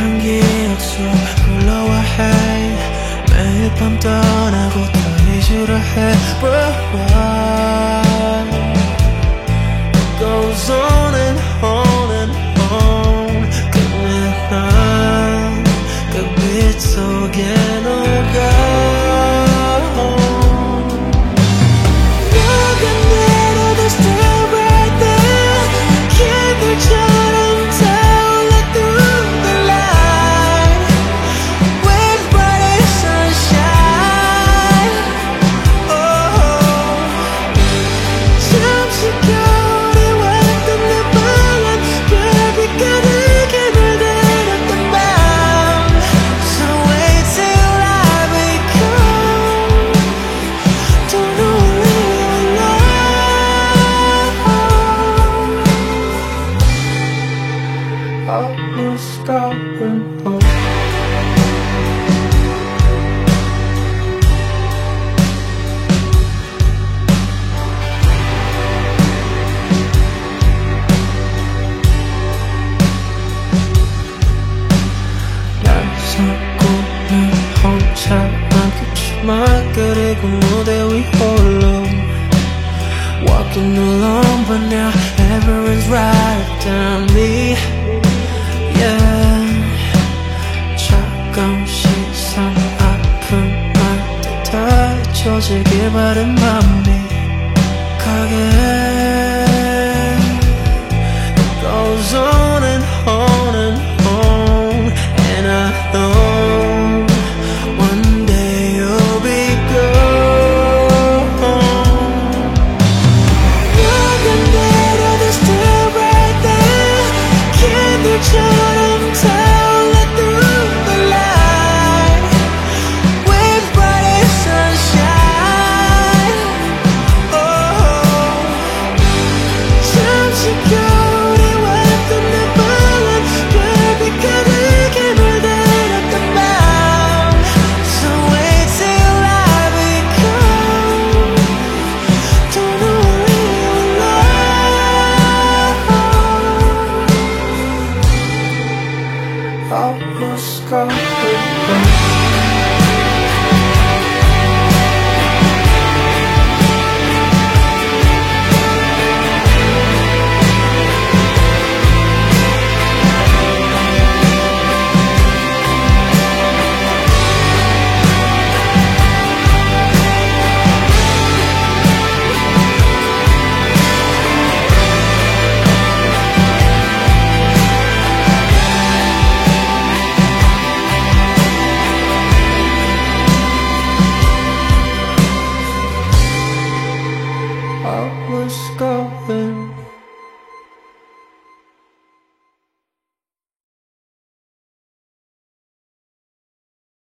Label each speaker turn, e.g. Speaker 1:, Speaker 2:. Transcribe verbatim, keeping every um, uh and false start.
Speaker 1: 한 기억 속 굴러와 해 매일 밤 떠나고 또 잊으려 해 But why it goes on and on and on 끝내 난 그 빛 속에 녹아 almost going home. 날 손꼽는 혼자만 그치만 그리고 무대 위 홀로 Walking alone but now everyone's right down me 차가운 시선 아픈 말들 다 잊혀지길 바란 맘이 가게 It goes on and on and on And I know one day you'll be gone 너가 내려도 still right there 캔들처럼 almost got it.